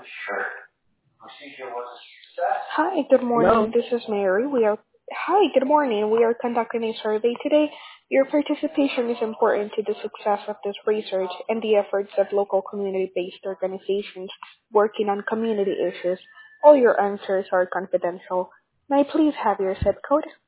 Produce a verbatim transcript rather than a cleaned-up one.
Hi, good morning. Hello? This is Mary. We are Hi, good morning. We are conducting a survey today. Your participation is important to the success of this research and the efforts of local community-based organizations working on community issues. All your answers are confidential. May I please have your zip code?